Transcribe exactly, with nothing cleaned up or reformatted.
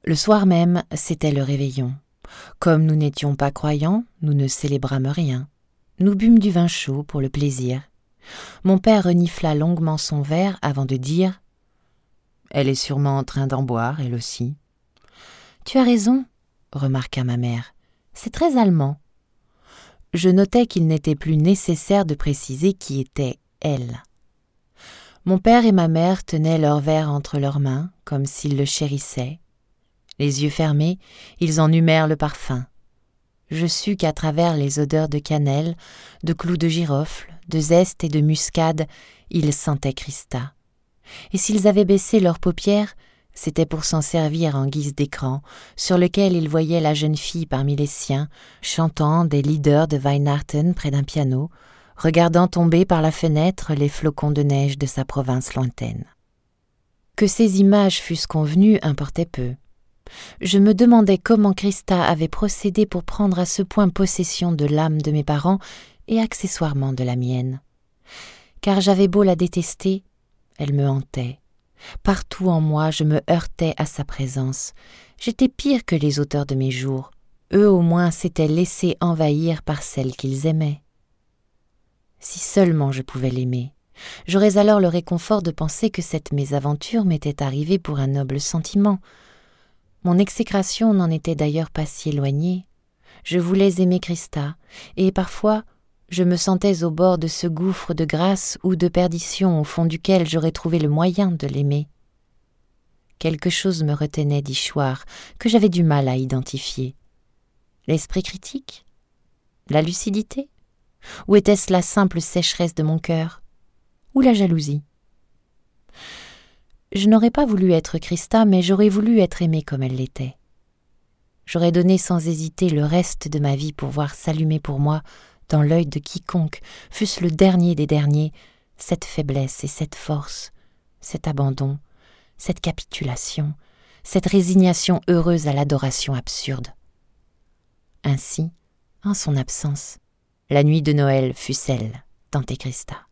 Le soir même, c'était le réveillon. Comme nous n'étions pas croyants, nous ne célébrâmes rien. Nous bûmes du vin chaud pour le plaisir. Mon père renifla longuement son verre avant de dire « Elle est sûrement en train d'en boire, elle aussi. »« Tu as raison, » remarqua ma mère. « C'est très allemand. » Je notai qu'il n'était plus nécessaire de préciser qui était « elle ». Mon père et ma mère tenaient leur verre entre leurs mains, comme s'ils le chérissaient. Les yeux fermés, ils en humèrent le parfum. Je sus qu'à travers les odeurs de cannelle, de clous de girofle, de zeste et de muscade, ils sentaient Christa. Et s'ils avaient baissé leurs paupières, c'était pour s'en servir en guise d'écran, sur lequel ils voyaient la jeune fille parmi les siens, chantant des lieders de Weihnachten près d'un piano, regardant tomber par la fenêtre les flocons de neige de sa province lointaine. Que ces images fussent convenues importait peu. Je me demandais comment Christa avait procédé pour prendre à ce point possession de l'âme de mes parents et accessoirement de la mienne. Car j'avais beau la détester, elle me hantait. Partout en moi, je me heurtais à sa présence. J'étais pire que les auteurs de mes jours. Eux au moins s'étaient laissés envahir par celle qu'ils aimaient. Si seulement je pouvais l'aimer, j'aurais alors le réconfort de penser que cette mésaventure m'était arrivée pour un noble sentiment. Mon exécration n'en était d'ailleurs pas si éloignée. Je voulais aimer Christa, et parfois je me sentais au bord de ce gouffre de grâce ou de perdition au fond duquel j'aurais trouvé le moyen de l'aimer. Quelque chose me retenait d'y choir, que j'avais du mal à identifier. L'esprit critique? La lucidité? Ou était-ce la simple sécheresse de mon cœur? Ou la jalousie? Je n'aurais pas voulu être Christa, mais j'aurais voulu être aimée comme elle l'était. J'aurais donné sans hésiter le reste de ma vie pour voir s'allumer pour moi, dans l'œil de quiconque, fût-ce le dernier des derniers, cette faiblesse et cette force, cet abandon, cette capitulation, cette résignation heureuse à l'adoration absurde. Ainsi, en son absence, la nuit de Noël fut celle d'Antéchrista.